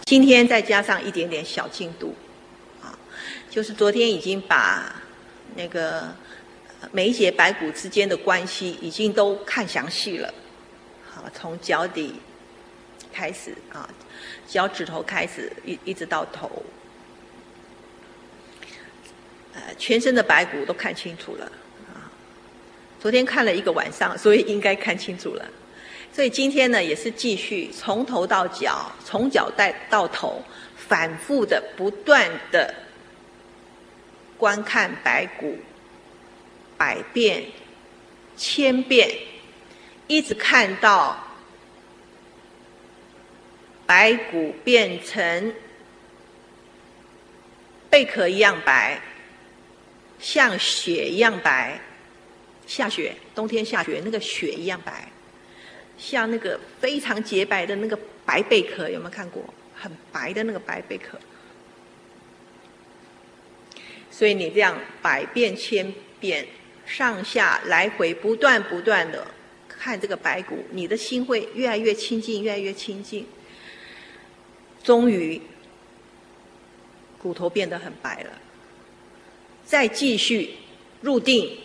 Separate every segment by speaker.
Speaker 1: 今天再加上一点点小进度，啊，就是昨天已经把那个每一节白骨之间的关系已经都看详细了，好，从脚底开始啊，脚趾头开始一直到头，全身的白骨都看清楚了啊。昨天看了一个晚上，所以应该看清楚了。所以今天呢，也是继续从头到脚，从脚到头，反复的、不断的观看白骨100遍、1000遍，一直看到白骨变成贝壳一样白，像雪一样白，下雪，冬天下雪那个雪一样白。像那个非常洁白的那个白贝壳，有没有看过？很白的那个白贝壳。所以你这样100遍、1000遍，上下来回不断的看这个白骨，你的心会越来越亲近，越来越亲近。终于，骨头变得很白了。再继续入定，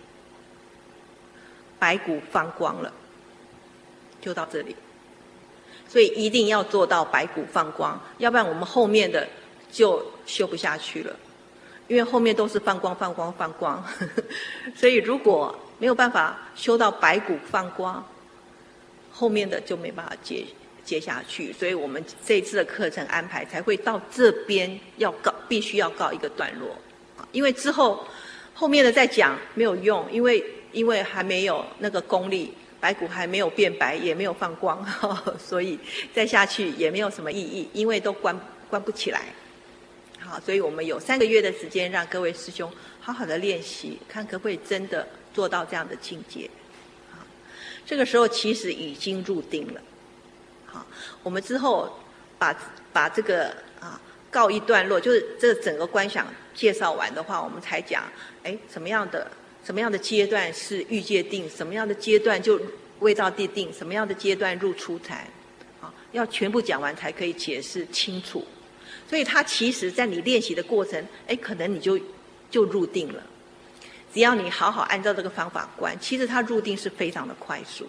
Speaker 1: 白骨放光了。就到这里，所以一定要做到白骨放光，要不然我们后面的就修不下去了，因为后面都是放光放光放光，所以如果没有办法修到白骨放光，后面的就没办法接下去，所以我们这一次的课程安排才会到这边必须要告一个段落，因为之后后面的再讲没有用，因为还没有那个功力。白骨还没有变白，也没有放光，所以再下去也没有什么意义，因为都关不起来。好，所以我们有3个月的时间，让各位师兄好好的练习，看可不可以真的做到这样的境界。好，这个时候其实已经入定了。好，我们之后把这个告一段落，就是这整个观想介绍完的话，我们才讲，什么样的阶段是欲界定，什么样的阶段就位造地定，什么样的阶段入初禅，要全部讲完才可以解释清楚。所以它其实在你练习的过程，可能你就入定了。只要你好好按照这个方法观，其实它入定是非常的快速。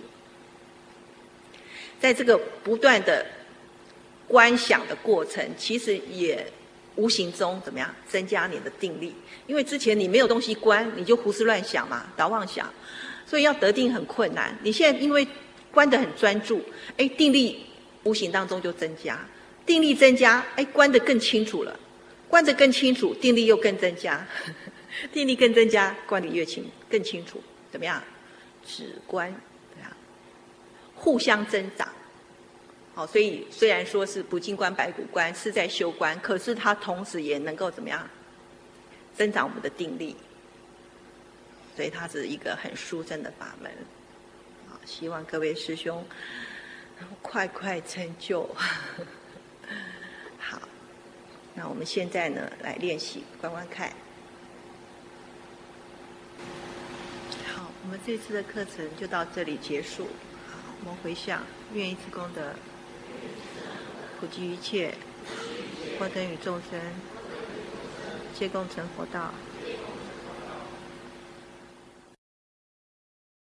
Speaker 1: 在这个不断的观想的过程，其实也无形中怎么样增加你的定力？因为之前你没有东西观，你就胡思乱想嘛，倒妄想，所以要得定很困难。你现在因为观得很专注，定力无形当中就增加，定力增加，观得更清楚了，观得更清楚，定力又更增加，定力更增加，观得更清楚，怎么样？止观，对啊，互相增长。好，所以虽然说是不净观、白骨观是在修观，可是它同时也能够怎么样增长我们的定力，所以它是一个很殊胜的法门。好，希望各位师兄快成就。好，那我们现在呢来练习观看。好，我们这次的课程就到这里结束。好，我们回向，愿以此功德普及一切，获得与众生，皆共成佛道。